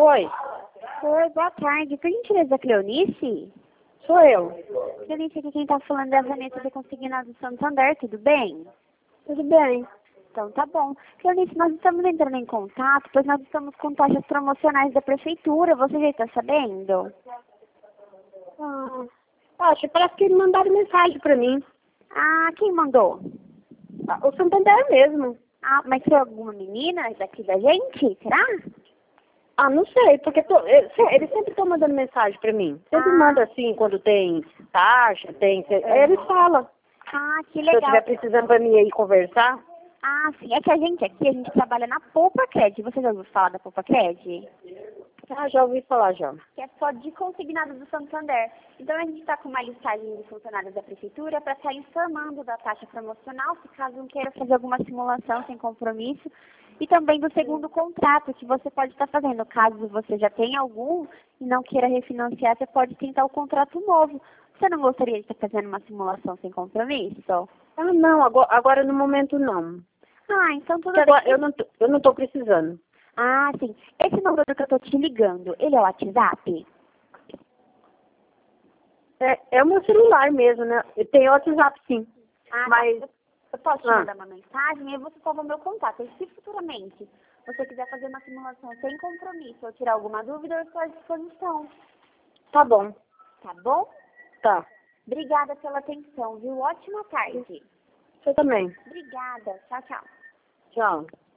Oi, Oi, boa tarde. Por gentileza, Cleonice? sou eu. Cleonice, aqui quem tá falando é a Vanessa do Consignado do Santander, tudo bem? Tudo bem? Então tá bom. Cleonice, nós estamos entrando em contato, pois nós estamos com taxas promocionais da prefeitura, você já está sabendo? Poxa, parece que mandaram mensagem pra mim. Ah, quem mandou? O Santander mesmo. Ah, mas foi alguma menina daqui da gente, será? Não sei, porque eles sempre estão mandando mensagem pra mim. Sempre manda assim, quando tem taxa, eles falam. Ah, que Se eu legal. estiver precisando pra mim ir conversar. Ah, sim, é que a gente aqui, a gente trabalha na Poupa Cred. Você já ouviu falar da Poupa Cred? Já ouvi falar já. Que é só de consignado do Santander. Então a gente está com uma listagem de funcionários da prefeitura para estar informando da taxa promocional, se caso não queira fazer alguma simulação sem compromisso, e também do segundo contrato que você pode estar fazendo. Caso você já tenha algum e não queira refinanciar, você pode tentar o contrato novo. Você não gostaria de estar fazendo uma simulação sem compromisso? Não, agora no momento não. Ah, então tudo Porque bem. agora eu não tô precisando. Ah, sim. Esse número que eu tô te ligando, ele é o WhatsApp? É o meu celular mesmo, né? Tem WhatsApp sim. Ah, Mas tá. Eu posso te mandar uma mensagem e você salva o meu contato. E se futuramente você quiser fazer uma simulação sem compromisso ou tirar alguma dúvida, eu estou à disposição. tá bom. Tá bom? Tá. Obrigada pela atenção, viu? Ótima tarde. Você também. Obrigada. Tchau, tchau. Tchau.